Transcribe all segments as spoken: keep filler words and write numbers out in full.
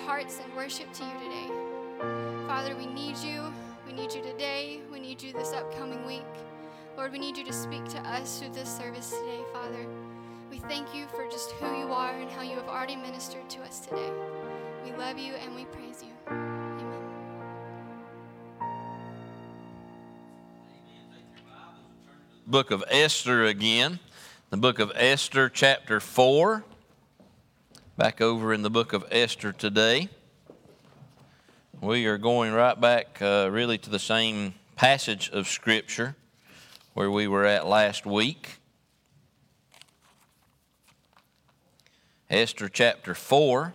hearts in worship to you today. Father, we need you. We need you today. We need you this upcoming week. Lord, we need you to speak to us through this service today, Father. We thank you for just who you are and how you have already ministered to us today. We love you and we praise you. Amen. Book of Esther again. The book of Esther, chapter four. Back over in the book of Esther today. We are going right back uh, really to the same passage of Scripture where we were at last week. Esther chapter four.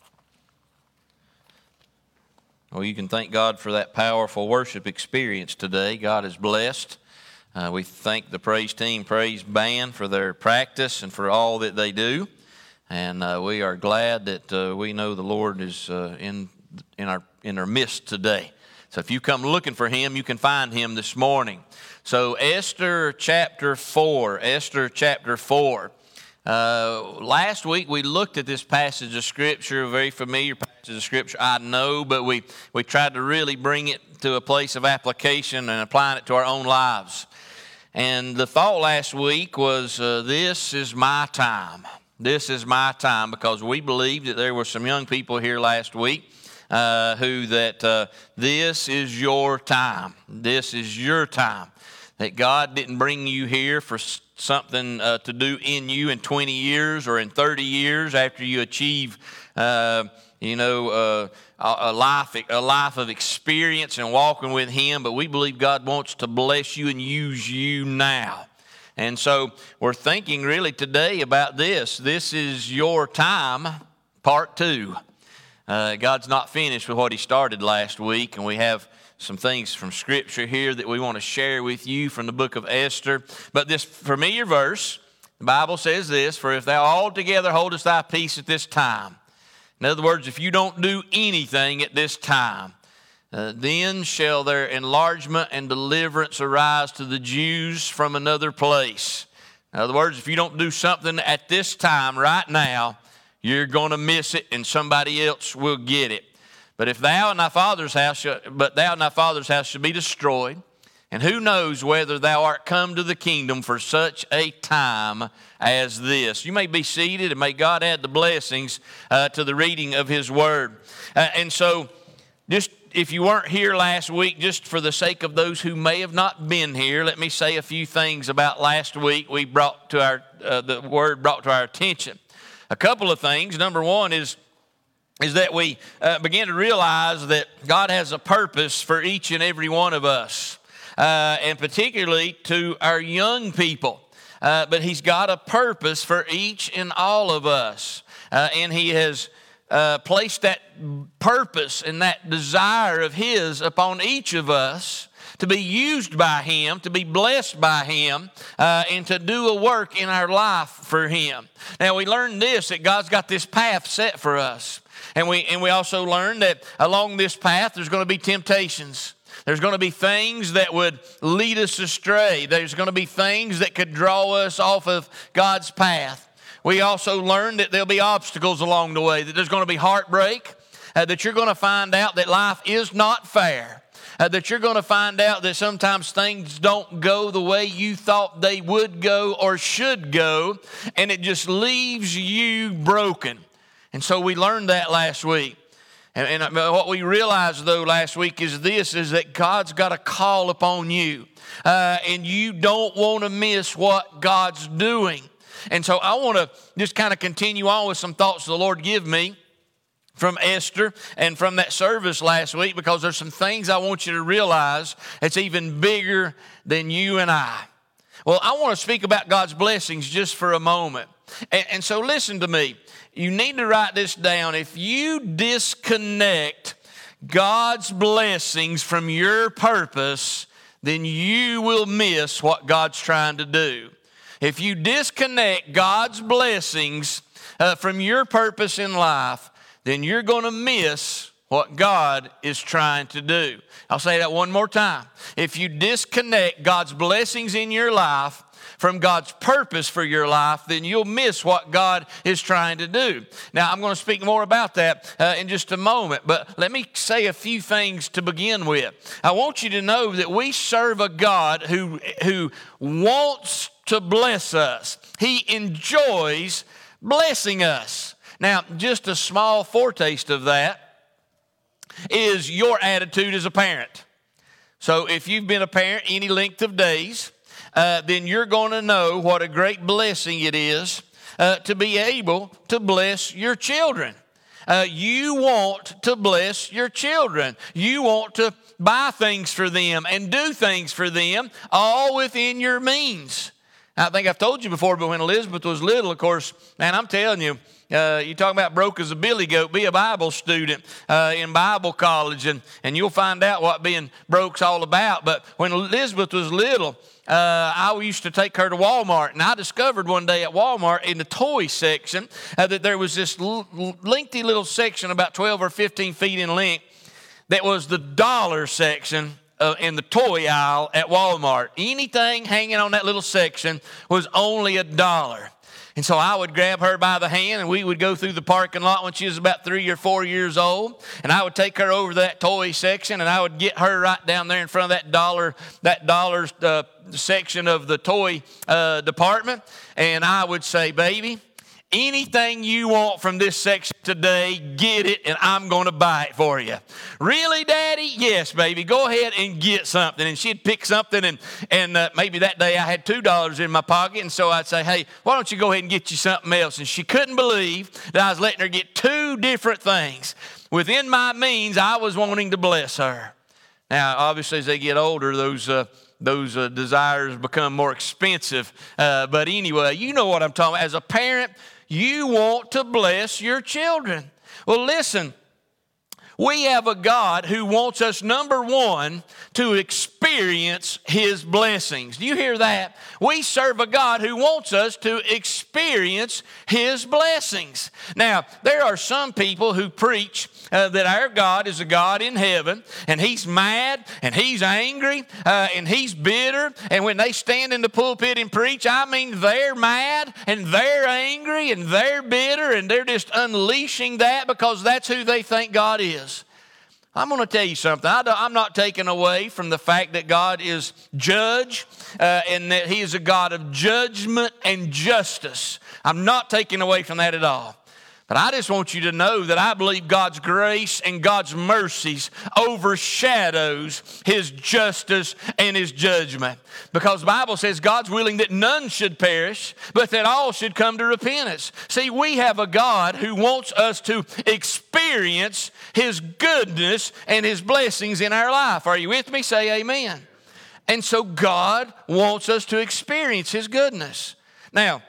Well, you can thank God for that powerful worship experience today. God is blessed. Uh, we thank the praise team, praise band for their practice and for all that they do. And uh, we are glad that uh, we know the Lord is uh, in in our in our midst today. So if you come looking for Him, you can find Him this morning. So Esther chapter four, Esther chapter four. Uh, last week we looked at this passage of Scripture, a very familiar passage of Scripture, I know, but we, we tried to really bring it to a place of application and applying it to our own lives. And the thought last week was, uh, this is my time. This is my time, because we believed that there were some young people here last week uh, who that uh, this is your time. This is your time. That God didn't bring you here for something uh, to do in you in twenty years or in thirty years after you achieve, uh, you know, uh, a life a life of experience and walking with Him. But we believe God wants to bless you and use you now. And so we're thinking really today about this. This is your time, part two. Uh, God's not finished with what He started last week, and we have some things from Scripture here that we want to share with you from the book of Esther. But this familiar verse, the Bible says this, "For if thou altogether holdest thy peace at this time," in other words, if you don't do anything at this time, uh, "then shall their enlargement and deliverance arise to the Jews from another place." In other words, if you don't do something at this time right now, you're going to miss it and somebody else will get it. But if thou and thy father's house, shall, but thou and thy father's house shall be destroyed, and who knows whether thou art come to the kingdom for such a time as this. You may be seated, and may God add the blessings uh, to the reading of His Word. Uh, and so, just if you weren't here last week, just for the sake of those who may have not been here, let me say a few things about last week. We brought to our uh, the Word brought to our attention. A couple of things. Number one is. is that we uh, begin to realize that God has a purpose for each and every one of us, uh, and particularly to our young people. Uh, but He's got a purpose for each and all of us, uh, and He has uh, placed that purpose and that desire of His upon each of us to be used by Him, to be blessed by Him, uh, and to do a work in our life for Him. Now, we learned this, that God's got this path set for us. And we and we also learned that along this path there's going to be temptations. There's going to be things that would lead us astray. There's going to be things that could draw us off of God's path. We also learned that there'll be obstacles along the way, that there's going to be heartbreak, uh, that you're going to find out that life is not fair, uh, that you're going to find out that sometimes things don't go the way you thought they would go or should go, and it just leaves you broken. And so we learned that last week. And, and what we realized, though, last week is this, is that God's got a call upon you. Uh, and you don't want to miss what God's doing. And so I want to just kind of continue on with some thoughts the Lord give me from Esther and from that service last week, because there's some things I want you to realize that's even bigger than you and I. Well, I want to speak about God's blessings just for a moment. And, and so listen to me. You need to write this down. If you disconnect God's blessings from your purpose, then you will miss what God's trying to do. If you disconnect God's blessings uh, from your purpose in life, then you're going to miss what God is trying to do. I'll say that one more time. If you disconnect God's blessings in your life from God's purpose for your life, then you'll miss what God is trying to do. Now, I'm going to speak more about that uh, in just a moment, but let me say a few things to begin with. I want you to know that we serve a God who, who wants to bless us. He enjoys blessing us. Now, just a small foretaste of that is your attitude as a parent. So if you've been a parent any length of days, uh, then you're going to know what a great blessing it is uh, to be able to bless your children. Uh, you want to bless your children. You want to buy things for them and do things for them, all within your means. I think I've told you before, but when Elizabeth was little, of course, man, I'm telling you, Uh, you talking about broke as a billy goat, be a Bible student uh, in Bible college, and, and you'll find out what being broke's all about. But when Elizabeth was little, uh, I used to take her to Walmart, and I discovered one day at Walmart in the toy section uh, that there was this l- lengthy little section about twelve or fifteen feet in length that was the dollar section Uh, in the toy aisle at Walmart. Anything hanging on that little section was only a dollar. And so I would grab her by the hand, and we would go through the parking lot when she was about three or four years old. And I would take her over to that toy section, and I would get her right down there in front of that dollar, that dollar uh, section of the toy uh, department. And I would say, baby, anything you want from this section today, get it, and I'm going to buy it for you. Really, Daddy? Yes, baby. Go ahead and get something. And she'd pick something, and, and uh, maybe that day I had two dollars in my pocket, and so I'd say, hey, why don't you go ahead and get you something else? And she couldn't believe that I was letting her get two different things. Within my means, I was wanting to bless her. Now, obviously, as they get older, those uh, those uh, desires become more expensive. Uh, but anyway, you know what I'm talking about. As a parent, you want to bless your children. Well, listen, we have a God who wants us, number one, to experience His blessings. Do you hear that? We serve a God who wants us to experience His blessings. Now, there are some people who preach uh, that our God is a God in heaven, and He's mad, and He's angry, uh, and He's bitter, and when they stand in the pulpit and preach, I mean, they're mad, and they're angry, and they're bitter, and they're just unleashing that because that's who they think God is. I'm going to tell you something. I'm not taking away from the fact that God is judge uh, and that He is a God of judgment and justice. I'm not taking away from that at all. But I just want you to know that I believe God's grace and God's mercies overshadows His justice and His judgment. Because the Bible says God's willing that none should perish, but that all should come to repentance. See, we have a God who wants us to experience His goodness and His blessings in our life. Are you with me? Say amen. And so God wants us to experience His goodness. Now,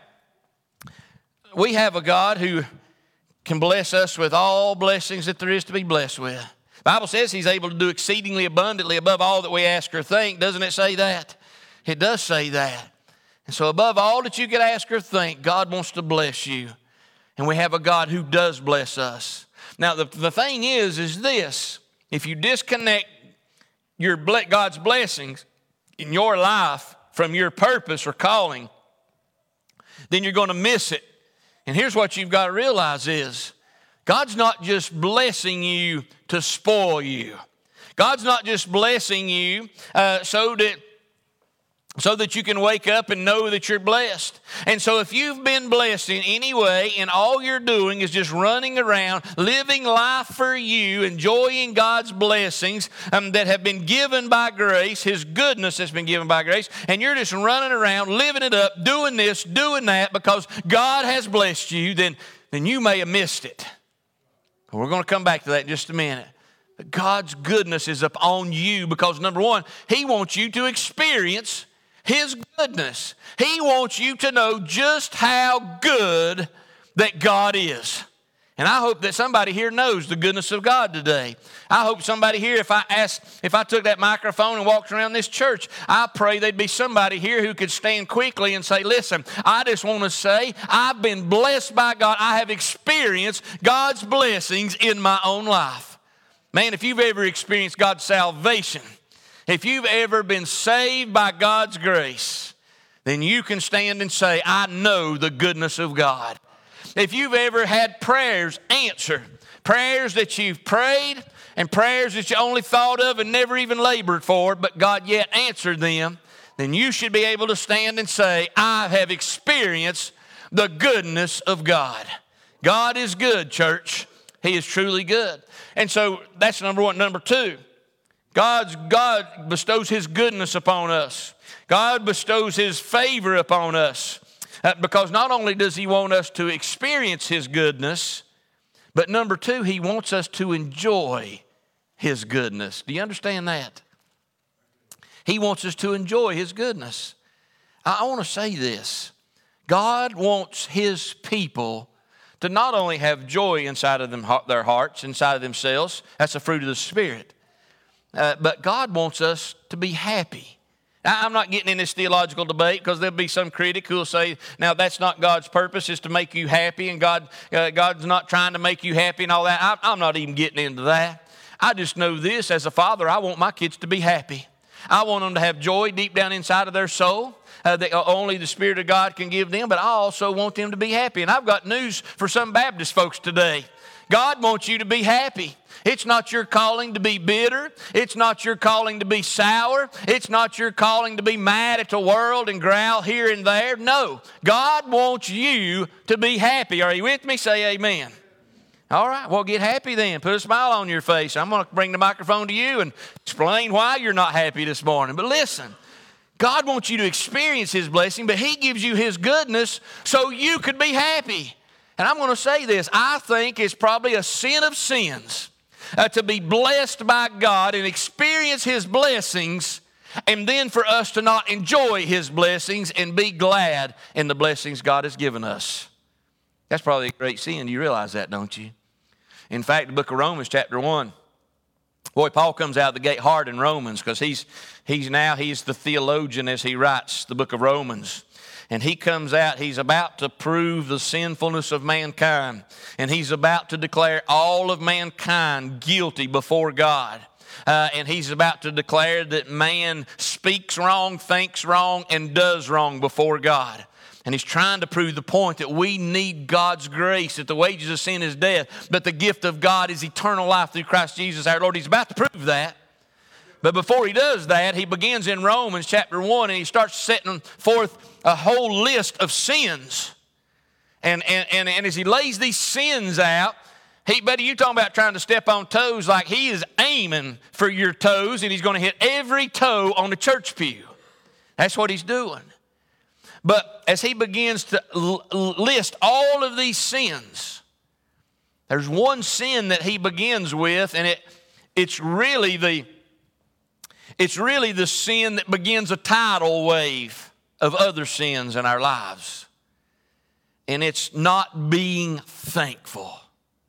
we have a God who can bless us with all blessings that there is to be blessed with. The Bible says He's able to do exceedingly abundantly above all that we ask or think. Doesn't it say that? It does say that. And so above all that you could ask or think, God wants to bless you. And we have a God who does bless us. Now, the, the thing is, is this. If you disconnect your God's blessings in your life from your purpose or calling, then you're going to miss it. And here's what you've got to realize is, God's not just blessing you to spoil you. God's not just blessing you uh, so that so that you can wake up and know that you're blessed. And so if you've been blessed in any way and all you're doing is just running around, living life for you, enjoying God's blessings um, that have been given by grace, His goodness has been given by grace, and you're just running around, living it up, doing this, doing that because God has blessed you, then, then you may have missed it. We're going to come back to that in just a minute. But God's goodness is upon you because, number one, He wants you to experience His goodness. He wants you to know just how good that God is. And I hope that somebody here knows the goodness of God today. I hope somebody here, if I asked, if I took that microphone and walked around this church, I pray there'd be somebody here who could stand quickly and say, listen, I just want to say I've been blessed by God. I have experienced God's blessings in my own life. Man, if you've ever experienced God's salvation, if you've ever been saved by God's grace, then you can stand and say, I know the goodness of God. If you've ever had prayers answered, prayers that you've prayed and prayers that you only thought of and never even labored for, but God yet answered them, then you should be able to stand and say, I have experienced the goodness of God. God is good, church. He is truly good. And so that's number one. Number two, God's, God bestows His goodness upon us. God bestows His favor upon us. Uh, because not only does He want us to experience His goodness, but number two, He wants us to enjoy His goodness. Do you understand that? He wants us to enjoy His goodness. I, I want to say this. God wants His people to not only have joy inside of them, their hearts, inside of themselves. That's a fruit of the Spirit. Uh, but God wants us to be happy. Now, I'm not getting in this theological debate because there'll be some critic who will say, now that's not God's purpose, is to make you happy, and God, uh, God's not trying to make you happy and all that. I, I'm not even getting into that. I just know this, as a father, I want my kids to be happy. I want them to have joy deep down inside of their soul uh, that only the Spirit of God can give them, but I also want them to be happy. And I've got news for some Baptist folks today. God wants you to be happy. It's not your calling to be bitter. It's not your calling to be sour. It's not your calling to be mad at the world and growl here and there. No, God wants you to be happy. Are you with me? Say amen. All right, well, get happy then. Put a smile on your face. I'm going to bring the microphone to you and explain why you're not happy this morning. But listen, God wants you to experience His blessing, but He gives you His goodness so you could be happy. And I'm going to say this. I think it's probably a sin of sins uh, to be blessed by God and experience His blessings, and then for us to not enjoy His blessings and be glad in the blessings God has given us. That's probably a great sin. You realize that, don't you? In fact, the book of Romans chapter one, boy, Paul comes out the gate hard in Romans because he's, he's now, he's the theologian as he writes the book of Romans. And he comes out, he's about to prove the sinfulness of mankind. And he's about to declare all of mankind guilty before God. Uh, and he's about to declare that man speaks wrong, thinks wrong, and does wrong before God. And he's trying to prove the point that we need God's grace, that the wages of sin is death, but the gift of God is eternal life through Christ Jesus our Lord. He's about to prove that. But before he does that, he begins in Romans chapter one, and he starts setting forth a whole list of sins. And, and, and, and as he lays these sins out, he, buddy, you're talking about trying to step on toes, like he is aiming for your toes, and he's going to hit every toe on the church pew. That's what he's doing. But as he begins to list all of these sins, there's one sin that he begins with, and it it's really the it's really the sin that begins a tidal wave of other sins in our lives. And it's not being thankful.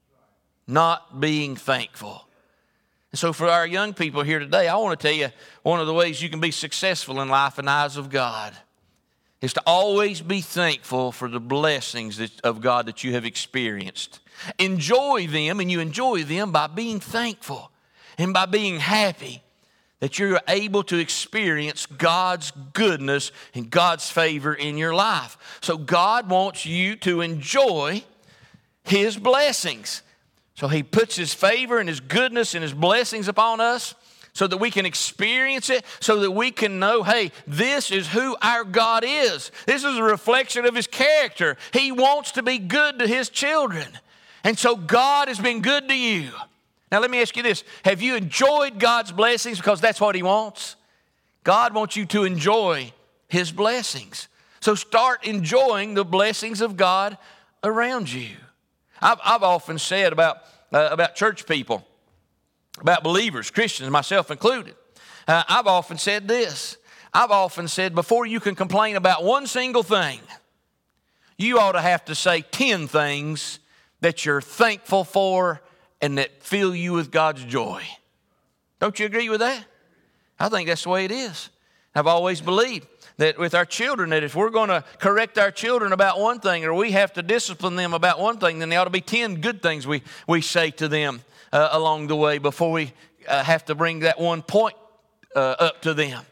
Not being thankful. And so for our young people here today, I want to tell you one of the ways you can be successful in life in the eyes of God is to always be thankful for the blessings that, of God that you have experienced. Enjoy them, and you enjoy them by being thankful and by being happy that you're able to experience God's goodness and God's favor in your life. So God wants you to enjoy His blessings. So He puts His favor and His goodness and His blessings upon us, so that we can experience it, so that we can know, hey, this is who our God is. This is a reflection of His character. He wants to be good to His children. And so God has been good to you. Now let me ask you this. Have you enjoyed God's blessings because that's what He wants? God wants you to enjoy His blessings. So start enjoying the blessings of God around you. I've, I've often said about, uh, about church people, about believers, Christians, myself included. Uh, I've often said this. I've often said before you can complain about one single thing, you ought to have to say ten things that you're thankful for and that fill you with God's joy. Don't you agree with that? I think that's the way it is. I've always believed that with our children, that if we're going to correct our children about one thing, or we have to discipline them about one thing, then there ought to be ten good things we, we say to them Uh, along the way before we uh, have to bring that one point uh, up to them.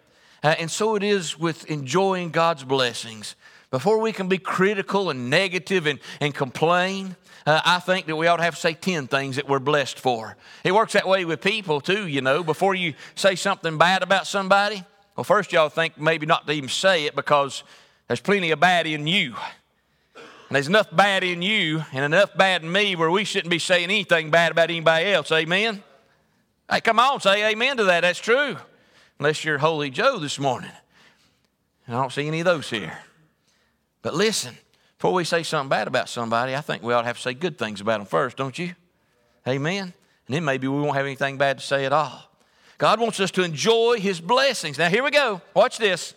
Uh, and so it is with enjoying God's blessings. Before we can be critical and negative and, and complain, uh, I think that we ought to have to say ten things that we're blessed for. It works that way with people too, you know. Before you say something bad about somebody, well, first y'all think maybe not to even say it because there's plenty of bad in you. And there's enough bad in you and enough bad in me where we shouldn't be saying anything bad about anybody else. Amen? Hey, come on, say amen to that. That's true. Unless you're Holy Joe this morning. And I don't see any of those here. But listen, before we say something bad about somebody, I think we ought to have to say good things about them first, don't you? Amen? And then maybe we won't have anything bad to say at all. God wants us to enjoy His blessings. Now, here we go. Watch this.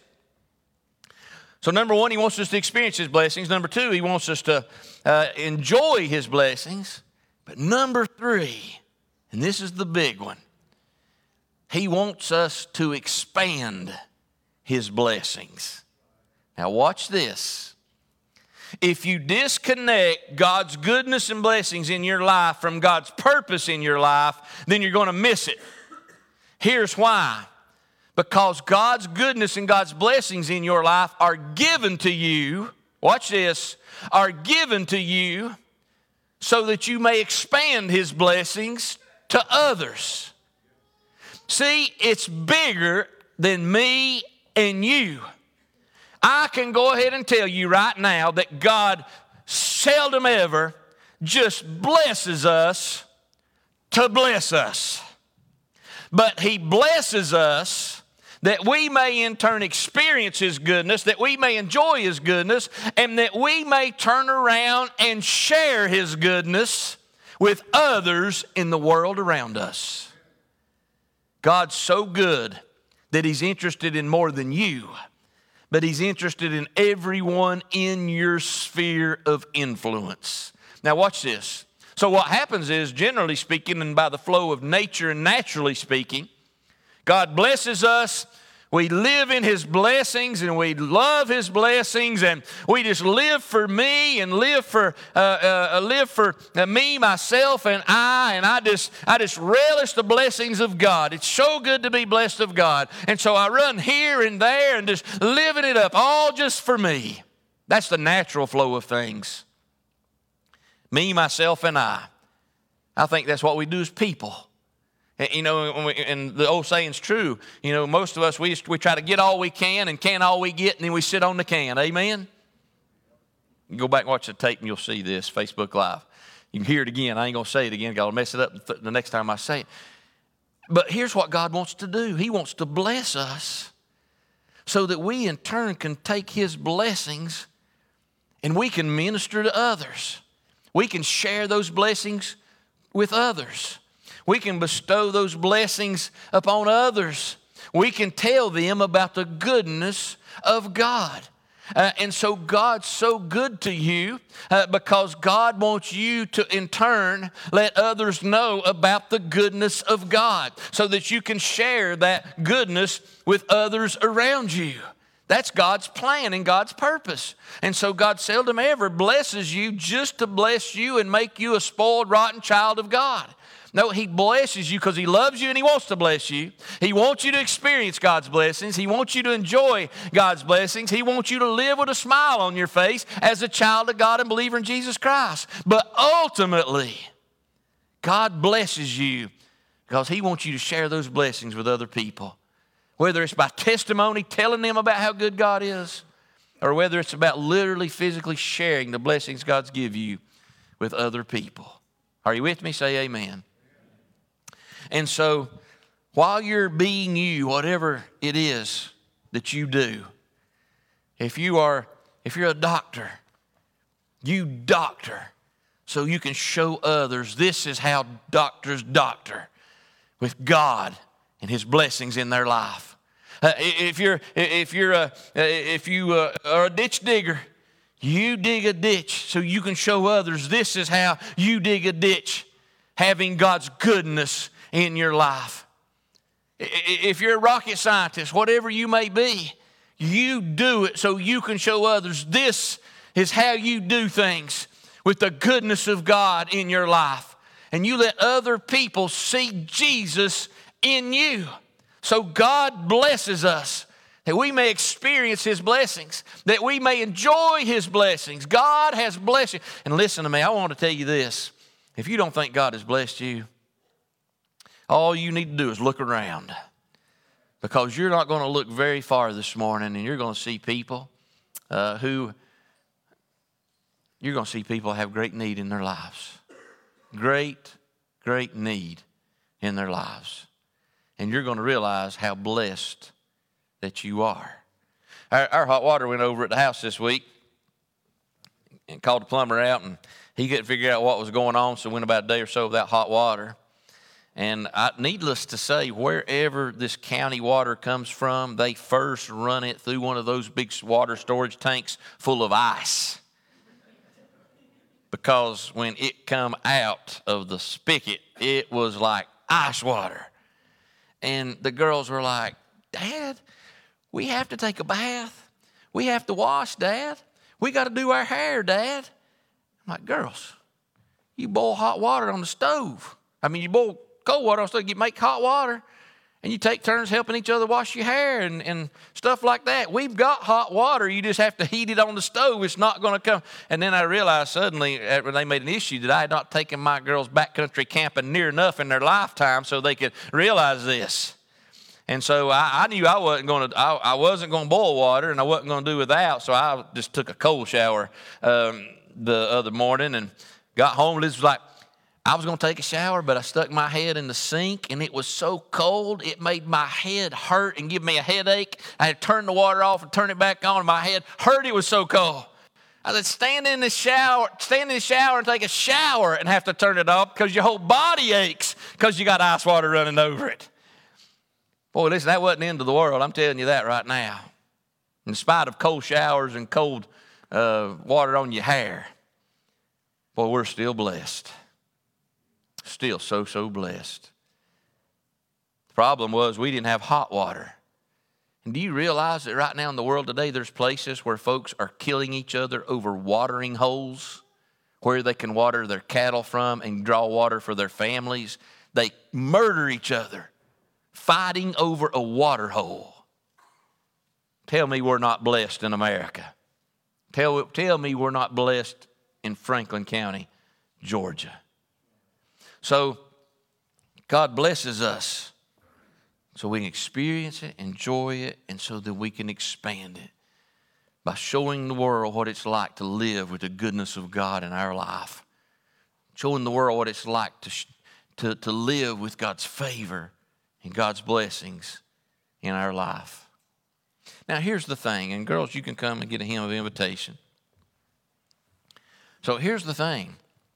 So number one, He wants us to experience His blessings. Number two, He wants us to uh, enjoy His blessings. But number three, and this is the big one, He wants us to expand His blessings. Now watch this. If you disconnect God's goodness and blessings in your life from God's purpose in your life, then you're going to miss it. Here's why. Because God's goodness and God's blessings in your life are given to you, watch this, are given to you so that you may expand His blessings to others. See, it's bigger than me and you. I can go ahead and tell you right now that God seldom ever just blesses us to bless us. But He blesses us that we may in turn experience His goodness, that we may enjoy His goodness, and that we may turn around and share His goodness with others in the world around us. God's so good that He's interested in more than you, but He's interested in everyone in your sphere of influence. Now watch this. So what happens is, generally speaking, and by the flow of nature and naturally speaking, God blesses us, we live in His blessings, and we love His blessings, and we just live for me and live for uh, uh, live for uh, me, myself, and I, and I just I just relish the blessings of God. It's so good to be blessed of God, and so I run here and there and just living it up, all just for me. That's the natural flow of things. Me, myself, and I. I think that's what we do as people. You know, and the old saying's true. You know, most of us, we just, we try to get all we can and can all we get, and then we sit on the can. Amen? You go back and watch the tape, and you'll see this, Facebook Live. You can hear it again. I ain't going to say it again. I'll mess it up the next time I say it. But here's what God wants to do. He wants to bless us so that we, in turn, can take His blessings and we can minister to others. We can share those blessings with others. We can bestow those blessings upon others. We can tell them about the goodness of God. Uh, and so God's so good to you uh, because God wants you to, in turn, let others know about the goodness of God so that you can share that goodness with others around you. That's God's plan and God's purpose. And so God seldom ever blesses you just to bless you and make you a spoiled, rotten child of God. No, He blesses you because He loves you and He wants to bless you. He wants you to experience God's blessings. He wants you to enjoy God's blessings. He wants you to live with a smile on your face as a child of God and believer in Jesus Christ. But ultimately, God blesses you because He wants you to share those blessings with other people. Whether it's by testimony, telling them about how good God is, or whether it's about literally, physically sharing the blessings God's give you with other people. Are you with me? Say amen. And so, while you're being you, whatever it is that you do, if you are, if you're a doctor, you doctor so you can show others this is how doctors doctor with God and His blessings in their life. Uh, if you're, if you're, a, if you uh, are a ditch digger, you dig a ditch so you can show others this is how you dig a ditch, having God's goodness in your life. If you're a rocket scientist, whatever you may be, you do it so you can show others this is how you do things with the goodness of God in your life. And you let other people see Jesus in you. So God blesses us that we may experience His blessings, that we may enjoy His blessings. God has blessed you. And listen to me, I want to tell you this. If you don't think God has blessed you, all you need to do is look around, because you're not going to look very far this morning, and you're going to see people uh, who, you're going to see people have great need in their lives. Great, great need in their lives. And you're going to realize how blessed that you are. Our, our hot water went over at the house this week and called the plumber out, and he couldn't figure out what was going on, so went about a day or so without hot water. And I, needless to say, wherever this county water comes from, they first run it through one of those big water storage tanks full of ice. Because when it come out of the spigot, it was like ice water. And the girls were like, Dad, we have to take a bath. We have to wash, Dad. We got to do our hair, Dad. I'm like, girls, you boil hot water on the stove. I mean, you boil cold water on the stove, you make hot water, and you take turns helping each other wash your hair and, and stuff like that. We've got hot water. You just have to heat it on the stove. It's not going to come. And then I realized suddenly, when they made an issue, that I had not taken my girls backcountry camping near enough in their lifetime so they could realize this. And so I, I knew I wasn't going to. I, I wasn't going to boil water, and I wasn't going to do without. So I just took a cold shower um, the other morning and got home. This was like I was going to take a shower, but I stuck my head in the sink, and it was so cold it made my head hurt and give me a headache. I had to turn the water off and turn it back on, and my head hurt. It was so cold. I said, stand in the shower, stand in the shower and take a shower and have to turn it off because your whole body aches because you got ice water running over it. Boy, listen, that wasn't the end of the world. I'm telling you that right now. In spite of cold showers and cold uh, water on your hair, boy, we're still blessed. Still so, so blessed. The problem was we didn't have hot water. And do you realize that right now in the world today, there's places where folks are killing each other over watering holes, where they can water their cattle from and draw water for their families? They murder each other, fighting over a water hole. Tell me we're not blessed in America. Tell, tell me we're not blessed in Franklin County, Georgia. So God blesses us so we can experience it, enjoy it, and so that we can expand it by showing the world what it's like to live with the goodness of God in our life. Showing the world what it's like to, to, to live with God's favor and God's blessings in our life. Now, here's the thing, and girls, you can come and get a hymn of invitation. So here's the thing.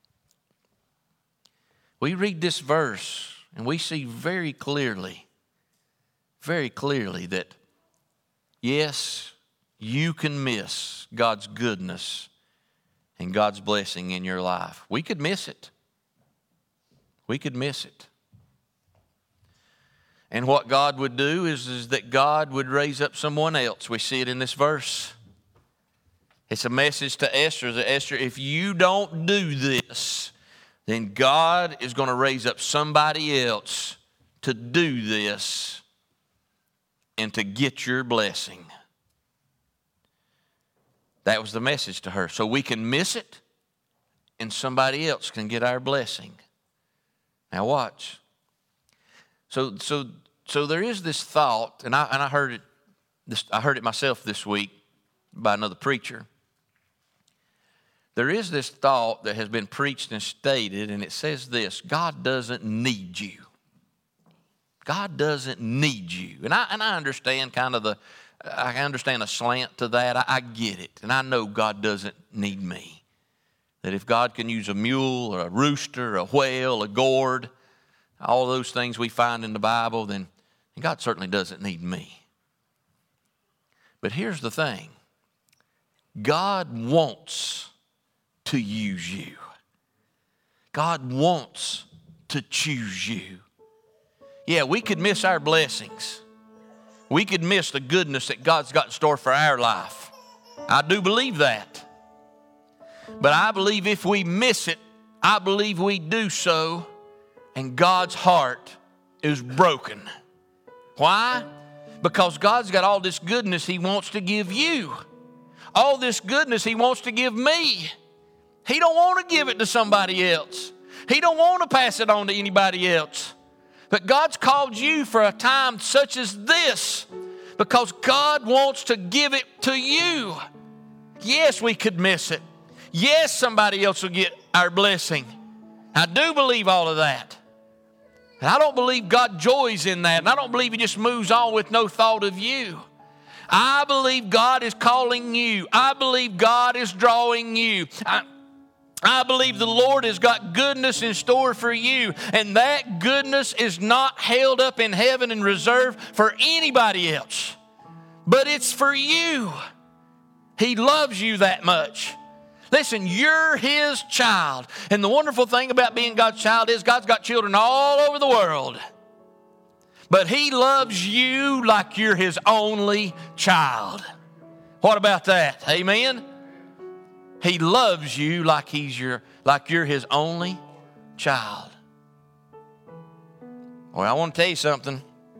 We read this verse, and we see very clearly, very clearly that, yes, you can miss God's goodness and God's blessing in your life. We could miss it. We could miss it. And what God would do is, is that God would raise up someone else. We see it in this verse. It's a message to Esther that, Esther, if you don't do this, then God is going to raise up somebody else to do this and to get your blessing. That was the message to her. So we can miss it and somebody else can get our blessing. Now watch. So so so there is this thought, and I and I heard it this I heard it myself this week by another preacher. There is this thought that has been preached and stated, and it says this: God doesn't need you. God doesn't need you. And I and I understand kind of the I understand a slant to that. I, I get it. And I know God doesn't need me. That if God can use a mule or a rooster, a whale, a gourd, all those things we find in the Bible, then God certainly doesn't need me. But here's the thing. God wants to use you. God wants to choose you. Yeah, we could miss our blessings. We could miss the goodness that God's got in store for our life. I do believe that. But I believe if we miss it, I believe we do so, and God's heart is broken. Why? Because God's got all this goodness He wants to give you. All this goodness He wants to give me. He don't want to give it to somebody else. He don't want to pass it on to anybody else. But God's called you for a time such as this because God wants to give it to you. Yes, we could miss it. Yes, somebody else will get our blessing. I do believe all of that. And I don't believe God joys in that. And I don't believe He just moves on with no thought of you. I believe God is calling you. I believe God is drawing you. I, I believe the Lord has got goodness in store for you. And that goodness is not held up in heaven and reserved for anybody else. But it's for you. He loves you that much. Listen, you're His child. And the wonderful thing about being God's child is God's got children all over the world. But He loves you like you're His only child. What about that? Amen? He loves you like he's your, like you're His only child. Well, I want to tell you something.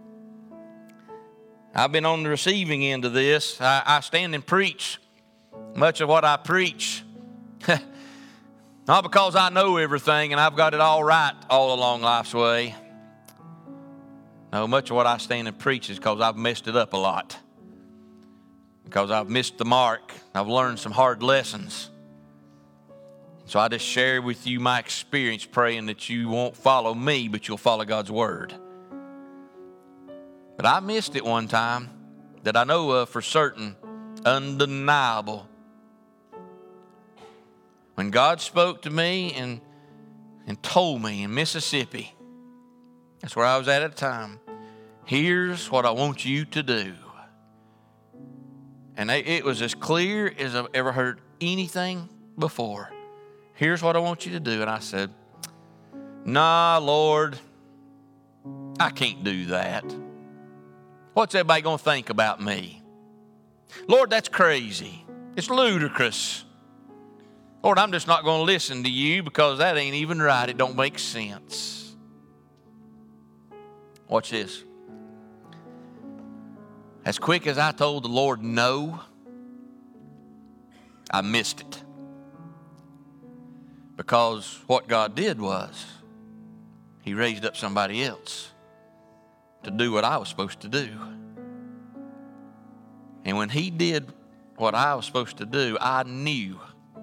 I've been on the receiving end of this. I, I stand and preach. Much of what I preach, not because I know everything and I've got it all right all along life's way. No, much of what I stand and preach is because I've messed it up a lot. Because I've missed the mark. I've learned some hard lessons. So I just share with you my experience, praying that you won't follow me, but you'll follow God's word. But I missed it one time that I know of for certain, undeniable. When God spoke to me and, and told me in Mississippi, that's where I was at at the time, here's what I want you to do. And it was as clear as I've ever heard anything before. Here's what I want you to do. And I said, nah, Lord, I can't do that. What's everybody going to think about me? Lord, that's crazy. It's ludicrous. Lord, I'm just not going to listen to you because that ain't even right. It don't make sense. Watch this. As quick as I told the Lord no, I missed it. Because what God did was, He raised up somebody else to do what I was supposed to do. And when He did what I was supposed to do, I knew,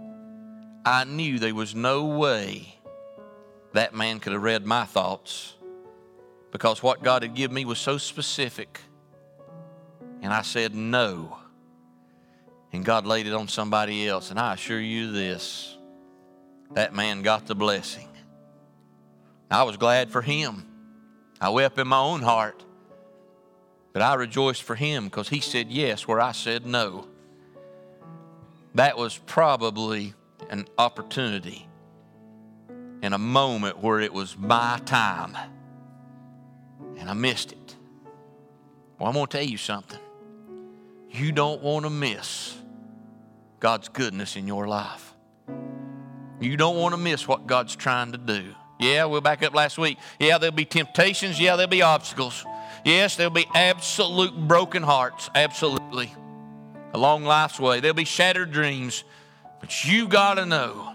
I knew there was no way that man could have read my thoughts, because what God had given me was so specific. And I said no. And God laid it on somebody else. And I assure you this, that man got the blessing. I was glad for him. I wept in my own heart. But I rejoiced for him because he said yes where I said no. That was probably an opportunity in a moment where it was my time. And I missed it. Well, I'm going to tell you something. You don't want to miss God's goodness in your life. You don't want to miss what God's trying to do. Yeah, we'll back up last week. Yeah, there'll be temptations. Yeah, there'll be obstacles. Yes, there'll be absolute broken hearts. Absolutely. Along life's way. There'll be shattered dreams. But you got to know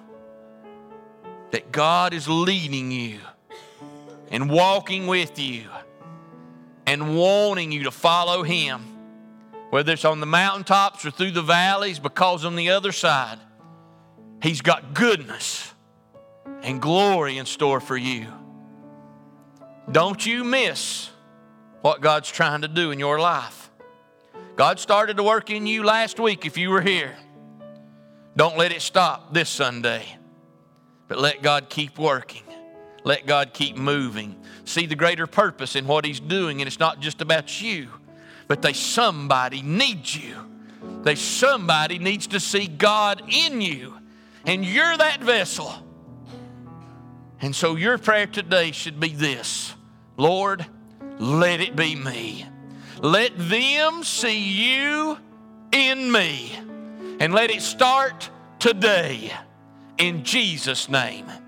that God is leading you and walking with you and wanting you to follow Him. Whether it's on the mountaintops or through the valleys, because on the other side, He's got goodness and glory in store for you. Don't you miss what God's trying to do in your life. God started to work in you last week if you were here. Don't let it stop this Sunday, but let God keep working. Let God keep moving. See the greater purpose in what He's doing, and it's not just about you, but they somebody needs you. They somebody needs to see God in you, and you're that vessel. And so your prayer today should be this: Lord, let it be me. Let them see you in me, and let it start today in Jesus' name.